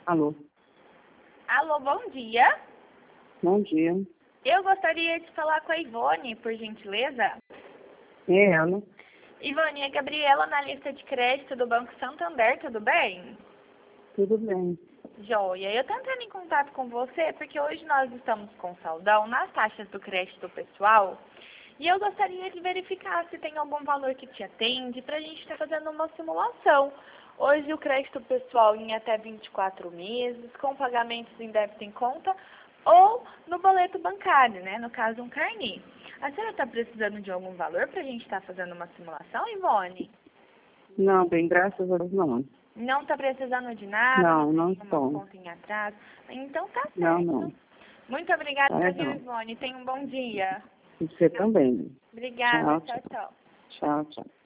Alô, Alô, bom dia. bom dia. Eu gostaria de falar com a Ivone, por gentileza. É ela? Ivone, é Gabriela, analista de crédito do Banco Santander, tudo bem? Tudo bem. Joia, eu tô entrando em contato com você porque hoje nós estamos com saldão nas taxas do crédito pessoal e eu gostaria de verificar se tem algum valor que te atende para a gente estar fazendo uma simulação. Hoje o crédito pessoal em até 24 meses, com pagamentos em débito em conta ou no boleto bancário, né? No caso, um carnê. A senhora está precisando de algum valor para a gente estar fazendo uma simulação, Ivone? Não, bem, graças a Deus não. Não está precisando de nada, Não, não tem uma estou. conta em atraso. Então tá Não, certo. não. Muito obrigada, Tá, viu, não. Ivone? Tenha um bom dia. E você também. Obrigada, Tchau, tchau, tchau. tchau. Tchau, tchau.